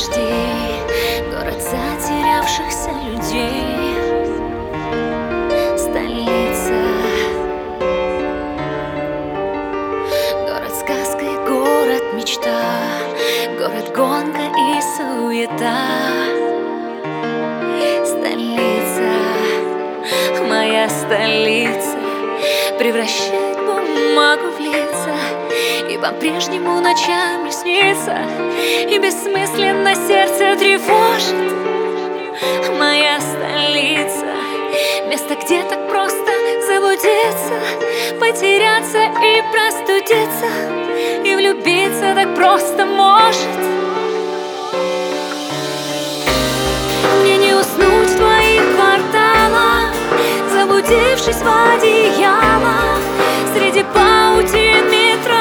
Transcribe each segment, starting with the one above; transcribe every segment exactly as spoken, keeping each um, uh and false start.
дождей, город затерявшихся людей, столица, город сказка и город мечта, город гонка и суета. Столица, моя столица, превращает бумагу в лица, и по-прежнему ночами снится, и бессмысленно сердце тревожит. Моя столица, место, где так просто заблудиться, потеряться и простудиться, и влюбиться так просто может. Мне не уснуть в твоих кварталах, заблудившись в одеяло среди паутин метро.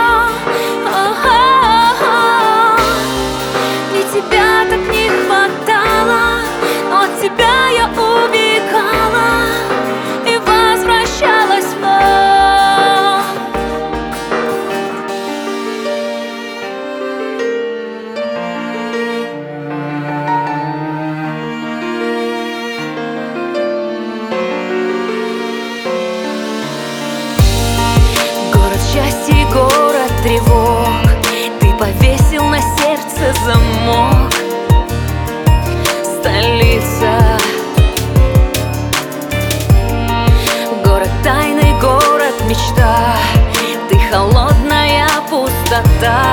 Тебя так не хватало, но от тебя я убегала и возвращалась вновь. Город счастья и город тревог, ты повесил на сердце замок. Столица, город тайный, город мечта, ты холодная пустота.